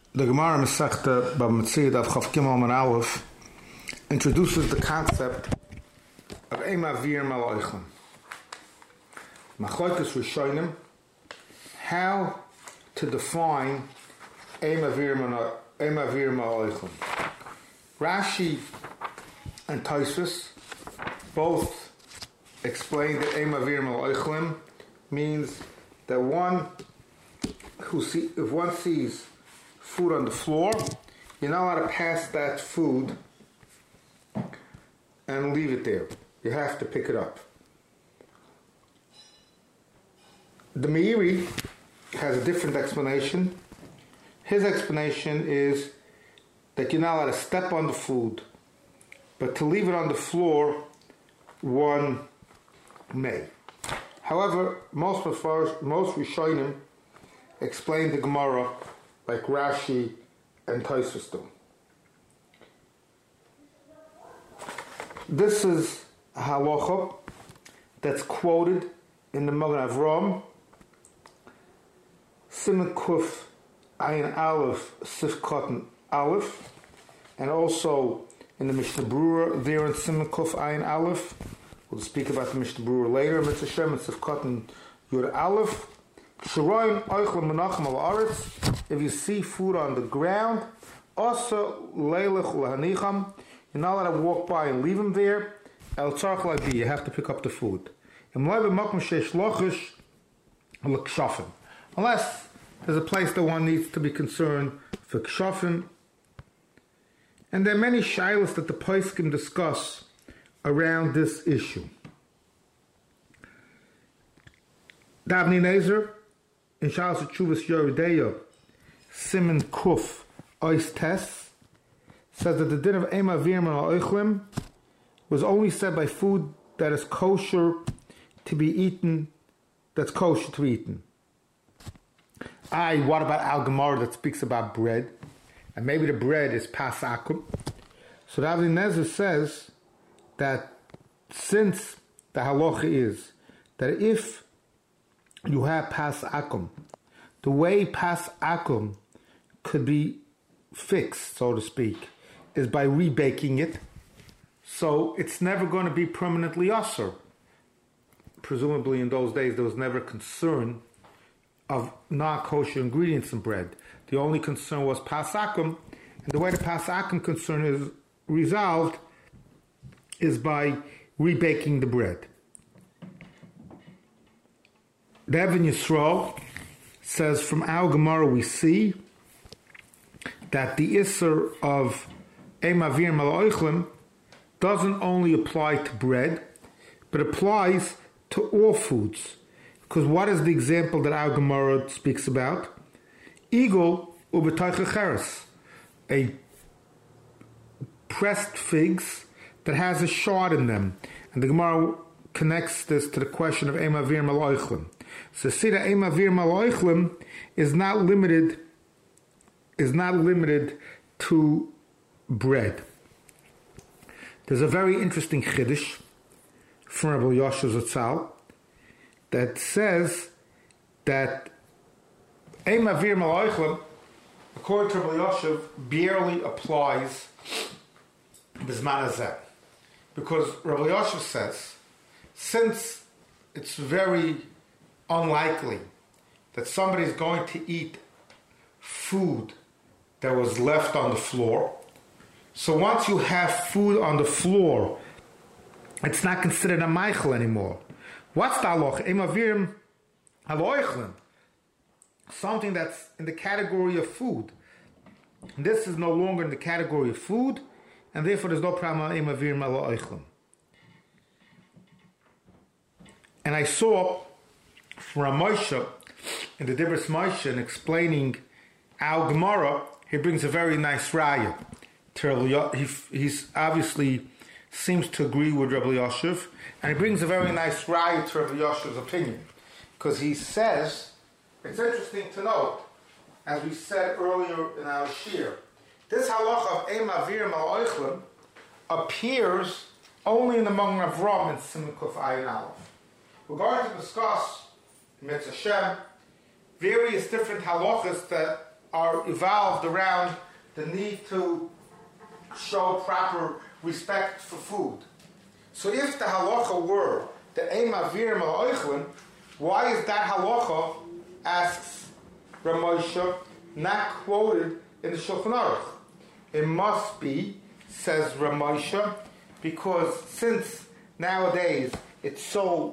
The Gemara Masechta Bava Metzia Daf Chaf Gimel Amud Aleph introduces the concept of Ein Ma'avir Mal Oichlin. Machlokes Rishonim, how to define Ein Ma'avir Mal Oichlin. Rashi and Tosfos both explain that Ein Ma'avir Mal Oichlin means that if one sees food on the floor, you're not allowed to pass that food and leave it there. You have to pick it up. The Meiri has a different explanation. His explanation is that you're not allowed to step on the food, but to leave it on the floor, one may. However, most Rishonim explain the Gemara like Rashi and Tosfos do. This is a halacha that's quoted in the Magen Avraham, Siman Kuf Ayin Aleph Sif Katan Aleph, and also in the Mishnah Berurah there in Siman Kuf Ayin Aleph. We'll speak about the Mishnah Berurah later. Mitzvah Shem and Sif Katan Yud Aleph. If you see food on the ground, also leilech ulahanicham, you're not allowed to walk by and leave them there. El tzarich labi, you have to pick up the food. Unless there's a place that one needs to be concerned for kshafim. And there are many shilas that the poskim discuss around this issue. Davni Nezer in Shalos Tshuvas Yoredeya, Siman Kuf Ois Tes, says that the din of Ein Ma'avir Mal Oichlin was only said by food that is kosher to be eaten, that's kosher to be eaten. What about Al Gemara that speaks about bread? And maybe the bread is Pas Akum. So Rav Nezer says that since the halacha is that if you have Pas Akum, the way Pas Akum could be fixed, so to speak, is by rebaking it. So it's never going to be permanently usher. Presumably in those days there was never concern of non-kosher ingredients in bread. The only concern was Pas Akum, and the way the Pas Akum concern is resolved is by rebaking the bread. The Even Yisrael says from our Gemara we see that the Isser of Ein Ma'avir Mal Oichlin doesn't only apply to bread, but applies to all foods. Because what is the example that our Gemara speaks about? Eagle ubetayche cheres, a pressed figs that has a shard in them. And the Gemara connects this to the question of Ein Ma'avir Mal Oichlin. So see that Ein Ma'avir Mal Oichlin is not limited to bread. There's a very interesting chiddush from Rabbi Yosef Zatzal that says that Ein Ma'avir Mal Oichlin, according to Rabbi Yosef, barely applies B'zman hazeh. Because Rabbi Yosef says, since it's very unlikely that somebody is going to eat food that was left on the floor, so once you have food on the floor, it's not considered a meichel anymore. What's the halacha? Ein Ma'avir Mal Oichlin, something that's in the category of food. And this is no longer in the category of food, and therefore there's no problem Ein Ma'avir Mal Oichlin. And I saw from Moshe in the Dibros Moshe in explaining Al Gemara, he brings a very nice raya. He's obviously seems to agree with Rabbi Yosef, and he brings a very nice raya to Rabbi Yoshev's opinion, because he says, it's interesting to note, as we said earlier in our shir, this halacha of Ein Ma'avir Mal Oichlin appears only in the Magen Avraham in Siman Kuf Ayin Aleph. We're going to discuss Mitzvah Shem various different halachas that are evolved around the need to show proper respect for food. So if the halacha were the ein mavirim al oichlin, why is that halacha, asks Ramosha, not quoted in the Shulchan Aruch? It must be, says Ramosha, because since nowadays it's so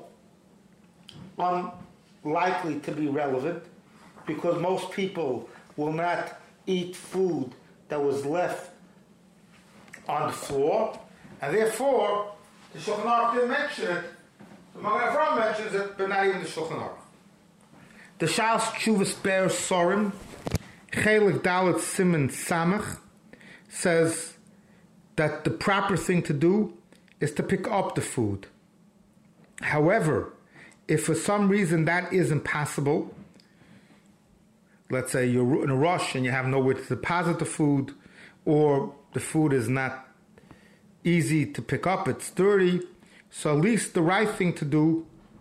unlikely to be relevant, because most people will not eat food that was left on the floor, and therefore the Shulchan Aruch didn't mention it. The Magen Avraham mentions it, but not even the Shulchan Aruch. The Shas Tshuvas Ber Sorim, Chelik Dalet Siman Samach, says that the proper thing to do is to pick up the food. However, if for some reason that isn't possible, let's say you're in a rush and you have nowhere to deposit the food, or the food is not easy to pick up, it's dirty, so at least the right thing to do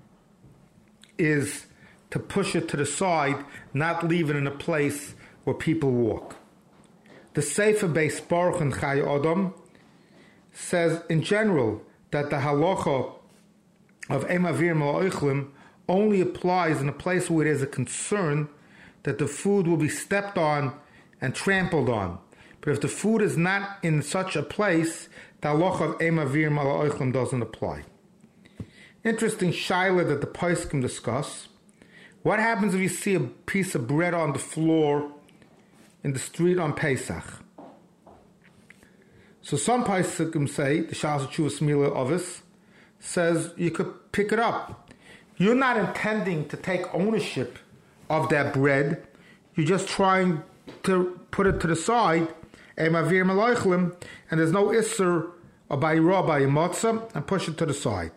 is to push it to the side, not leave it in a place where people walk. The Sefer Beis Baruch and Chai Adam says in general that the halacha of ein mavirim al oichlin only applies in a place where there's a concern that the food will be stepped on and trampled on. But if the food is not in such a place, the halacha of ein mavirim al oichlin doesn't apply. Interesting shaila that the poskim discuss. What happens if you see a piece of bread on the floor in the street on Pesach? So some poskim say, the Shas Tshuvas Mila Ovis, says you could pick it up. You're not intending to take ownership of that bread. You're just trying to put it to the side, and there's no isser or bayra by matzah, and push it to the side.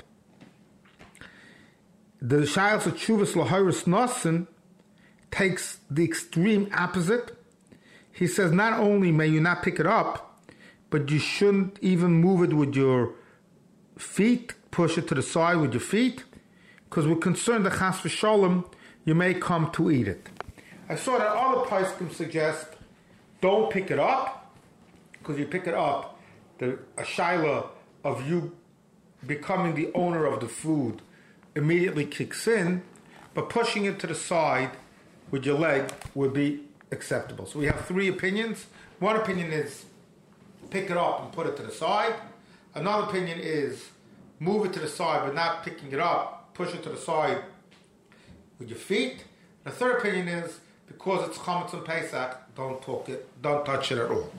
The Shas Tshuvas Laharis Nasin takes the extreme opposite. He says not only may you not pick it up, but you shouldn't even move it with your feet, push it to the side with your feet, because we're concerned that chas v'sholem, you may come to eat it. I saw that other poskim suggest don't pick it up, because you pick it up, a shaila of you becoming the owner of the food immediately kicks in, but pushing it to the side with your leg would be acceptable. So we have three opinions. One opinion is pick it up and put it to the side. Another opinion is move it to the side but not picking it up, push it to the side with your feet. The third opinion is because it's chametz and Pesach, don't touch it at all.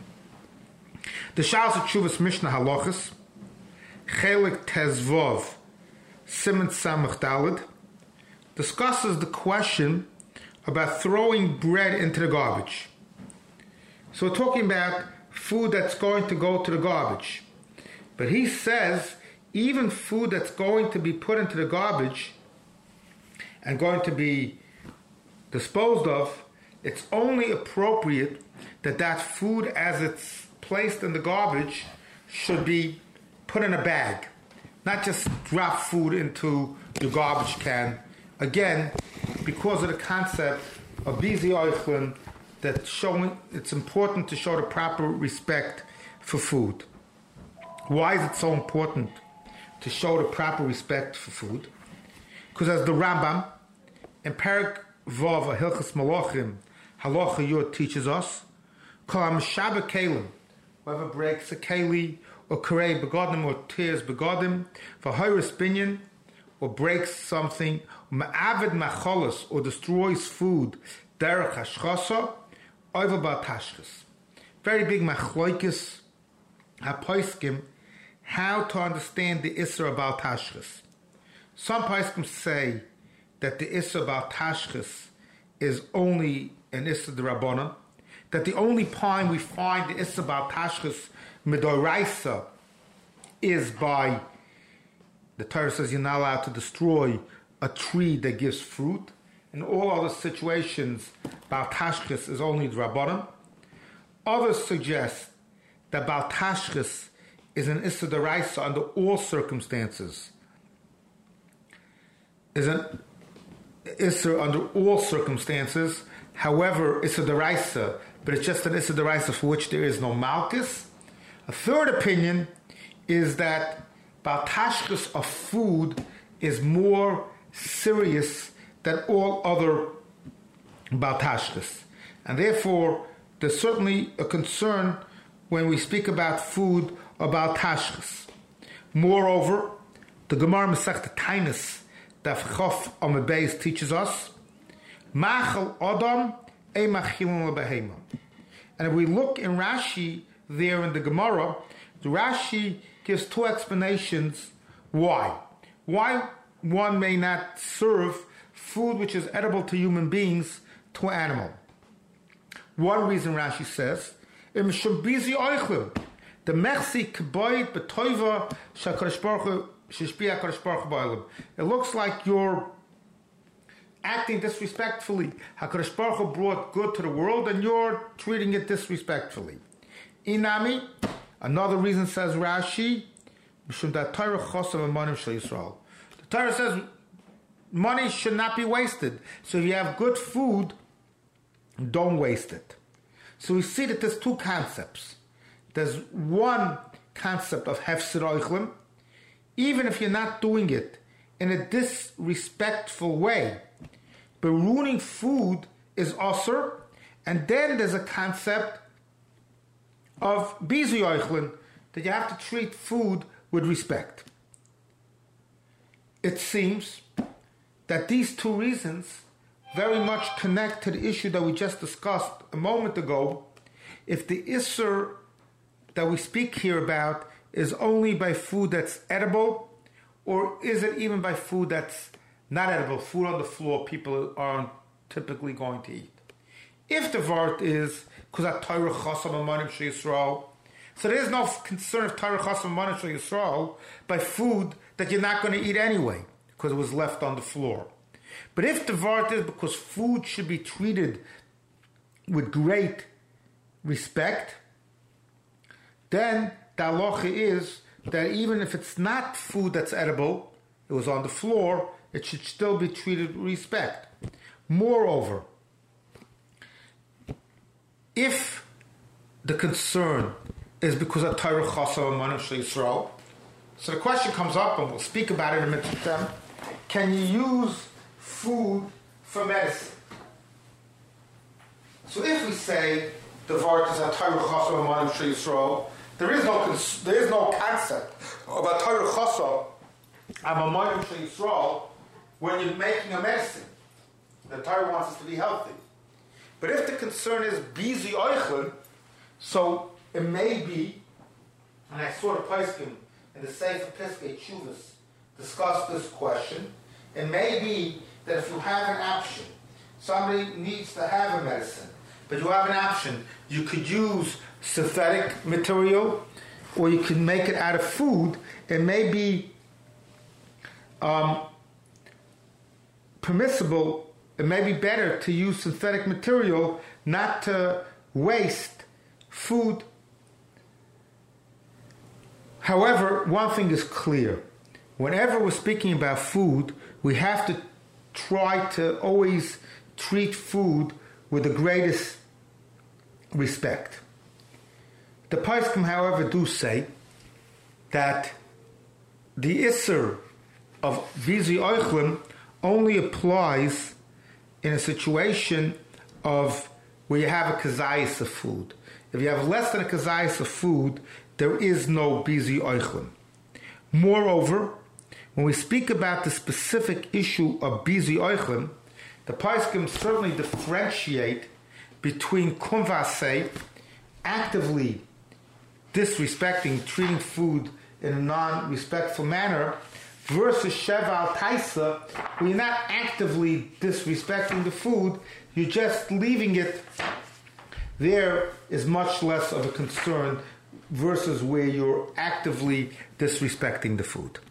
The Shas Tshuvas Mishnah Halachas, Chelik Tezvov Siman Samach Daled, discusses the question about throwing bread into the garbage. So we're talking about food that's going to go to the garbage. But he says even food that's going to be put into the garbage and going to be disposed of, it's only appropriate that that food as it's placed in the garbage should be put in a bag. Not just drop food into your garbage can. Again, because of the concept of Bizi Oichlin, that showing it's important to show the proper respect for food. Why is it so important to show the proper respect for food? Because as the Rambam in Perek Vav Hilchos Malachim Halacha Yud teaches us, Kol HaMeshabeh Kelim, whoever breaks a keli or karei begodim or tears begodim for hayris binyan, or breaks something, ma'avid macholos, or destroys food derech hashchasa over batashchis. Very big machloikis hapoiskim how to understand the isra about tashchis. Some poskim say that the isra about tashchis is only an isra d'Rabbanan, that the only time we find the isra about tashchis midoraisa is by, the Torah says you're not allowed to destroy a tree that gives fruit. In all other situations, Baal Tashchis is only D'Rabbanan. Others suggest that Baal Tashchis is an Issa D'Oraisa under all circumstances. Is an Issa under all circumstances, however, Issa Deraisa, but it's just an Issa Deraisa for which there is no Malchus. A third opinion is that Baltashkus of food is more serious than all other Baltashkus. And therefore, there's certainly a concern when we speak about food about Baltashkus. Moreover, the Gemara Masechta Tainus Daf Chof Amud Beis teaches us, Machal Adam e Machilun Lebehema. And if we look in Rashi there in the Gemara, the Rashi gives two explanations why. Why one may not serve food which is edible to human beings to an animal. One reason Rashi says, Im Shambizi Oichlim, the Mechsi Keboid Betoiva Shakarish Baruch Shishpia Karish Baruch Ba'alim. It looks like you're acting disrespectfully. HaKadosh Baruch Hu brought good to the world and you're treating it disrespectfully. Inami, another reason says Rashi, the Torah says money should not be wasted. So if you have good food, don't waste it. So we see that there's two concepts. There's one concept of hefsed oichlim, even if you're not doing it in a disrespectful way, but ruining food is osur. And then there's a concept of bizi oichlin, that you have to treat food with respect. It seems that these two reasons very much connect to the issue that we just discussed a moment ago. If the isser that we speak here about is only by food that's edible, or is it even by food that's not edible, food on the floor people aren't typically going to eat? If the vart is because Torah chasam amanim Yisrael, so there is no concern of Torah chasam amanim Yisrael by food that you're not going to eat anyway because it was left on the floor. But if the vart is because food should be treated with great respect, then the halacha is that even if it's not food that's edible, it was on the floor, it should still be treated with respect. Moreover, if the concern is because of Torah Chasam Amanim Yisrael, so the question comes up, and we'll speak about it in a minute. Can you use food for medicine? So if we say the vart is a Torah Chasam Amanim Yisrael, there is no concept of a Torah Chasam Amanim Yisrael when you're making a medicine. The Torah wants us to be healthy. But if the concern is bizi oichlin, so it may be, and I saw the Paiskim in the Sefer Piskei Tshuvos discuss this question, it may be that if you have an option, somebody needs to have a medicine, but you have an option, you could use synthetic material, or you can make it out of food. It may be permissible. It may be better to use synthetic material, not to waste food. However, one thing is clear. Whenever we're speaking about food, we have to try to always treat food with the greatest respect. The Paiskim, however, do say that the Isser of Bizi Oichlin only applies in a situation of where you have a kazayas of food. If you have less than a kazayas of food, there is no bizi oichlin. Moreover, when we speak about the specific issue of bizi oichlin, the Paiskim certainly differentiate between kumvasei, actively disrespecting, treating food in a non-respectful manner, versus Sheval Taisa, where you're not actively disrespecting the food, you're just leaving it. There is much less of a concern versus where you're actively disrespecting the food.